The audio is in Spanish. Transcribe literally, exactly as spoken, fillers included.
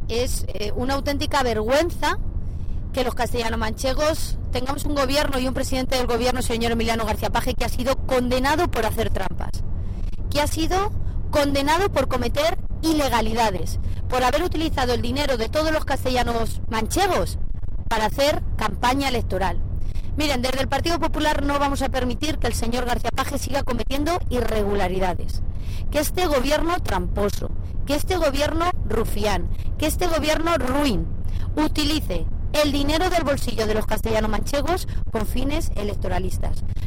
es eh, una auténtica vergüenza que los castellano-manchegos tengamos un gobierno y un presidente del gobierno, señor Emiliano García Paje, que ha sido condenado por hacer trampas, que ha sido condenado por cometer ilegalidades, por haber utilizado el dinero de todos los castellanos manchegos para hacer campaña electoral. Miren, desde el Partido Popular no vamos a permitir que el señor García Paje siga cometiendo irregularidades, que este gobierno tramposo, que este gobierno rufián, que este gobierno ruin utilice el dinero del bolsillo de los castellano-manchegos con fines electoralistas.